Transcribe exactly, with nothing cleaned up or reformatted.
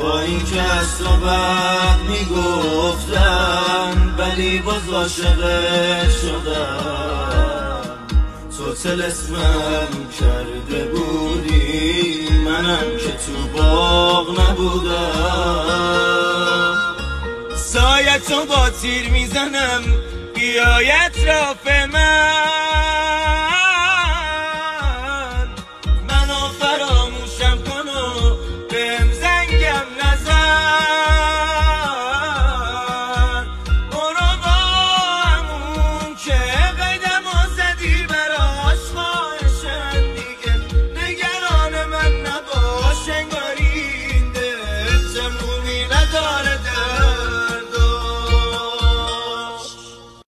با این که از تو بد میگفتم ولی باز عاشقت شدم. تو طلسمم کرده بودی منم که تو باغ نبودم. سایت رو با تیر میزنم بیای اطراف من،